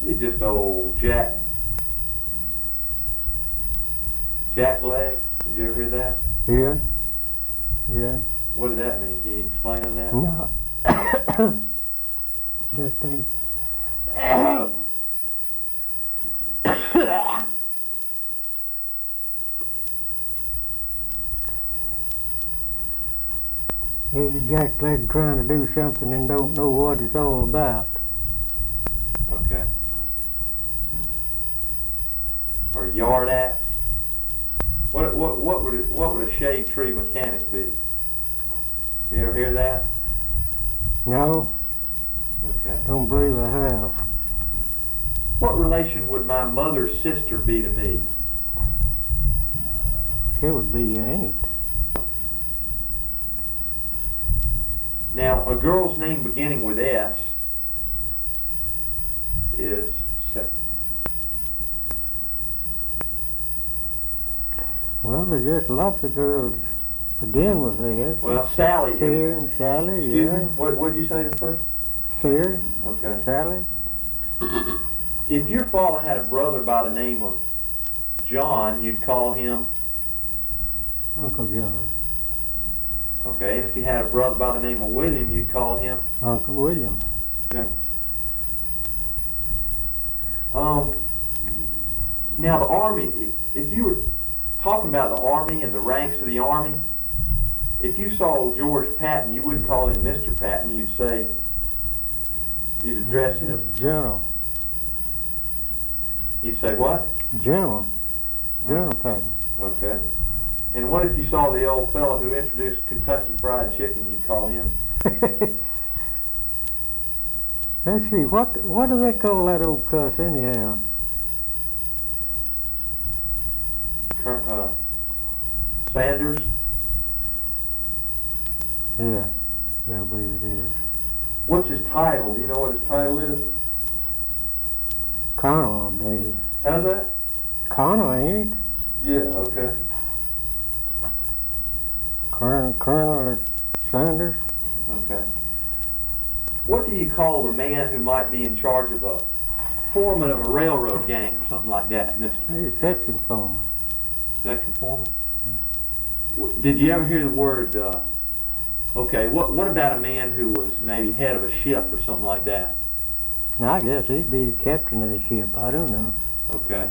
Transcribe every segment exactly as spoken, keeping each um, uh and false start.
He's just old Jack. Jack leg. Did you ever hear that? Yeah. Yeah. What did that mean? Can you explain on that? No. Just a. He's a jackleg trying to do something and don't know what it's all about. Okay. Or yard axe. What what what would it, what would a shade tree mechanic be? You ever hear that? No, Okay. don't believe I have. What relation would my mother's sister be to me? She would be your aunt. Now, a girl's name beginning with S is Se- Well, there's just lots of girls begin with S. well, Sally. Sear and Sally, Excuse yeah. me. What what did you say the first? Sear, Okay. Sally. If your father had a brother by the name of John, you'd call him. Uncle John. Okay. And if you had a brother by the name of William, you'd call him. Uncle William. Okay. Um. Now the army. If you were talking about the army and the ranks of the army, if you saw old George Patton, you wouldn't call him Mister Patton. You'd say. You'd address him. General. You'd say what? General. General Patton. Okay. And what if you saw the old fellow who introduced Kentucky Fried Chicken? You'd call him. Let's see, what what do they call that old cuss anyhow? Cur- Uh, Sanders. Yeah, yeah, I believe it is. What's his title? Do you know what his title is? Colonel, I believe. How's that? Colonel, ain't it? Yeah. Okay. Colonel, Colonel Sanders. Okay. What do you call the man who might be in charge of a foreman of a railroad gang or something like that? Mister He's section foreman. Section foreman? W- Did you ever hear the word, uh, okay, what what about a man who was maybe head of a ship or something like that? Now, I guess he'd be the captain of the ship. I don't know. Okay.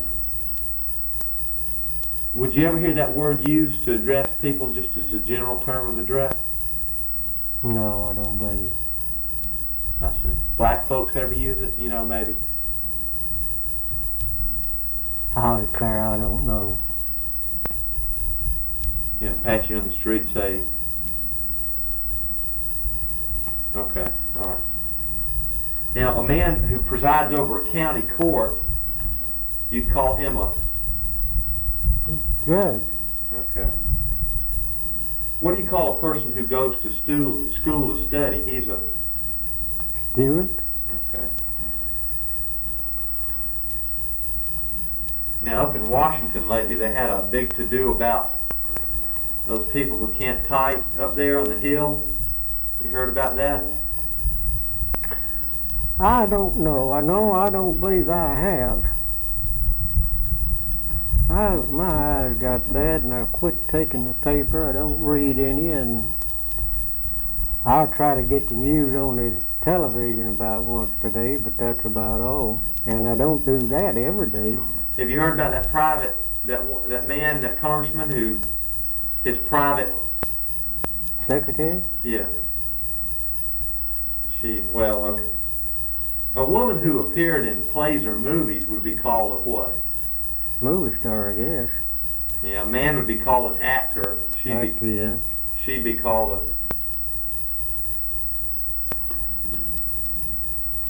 Would you ever hear that word used to address people just as a general term of address? No, I don't believe. I see. Black folks ever use it? You know, maybe. I'll declare I don't know. You know, pat you on the street and say, okay, all right. Now, a man who presides over a county court, you'd call him a, Judge. okay. What do you call a person who goes to stu- school to study? He's a, Stewart. okay. Now, up in Washington lately, they had a big to-do about those people who can't type up there on the hill. You heard about that? I don't know. I know I don't believe I have. I, my eyes got bad and I quit taking the paper. I don't read any, and I'll try to get the news on the television about once a day, but that's about all. And I don't do that every day. Have you heard about that private, that one- that man, that congressman who, his private, Secretary? yeah. She, well, okay. A woman who appeared in plays or movies would be called a what? Movie star, I guess. Yeah, a man would be called an actor. She'd be, Actually, yeah. she'd be called a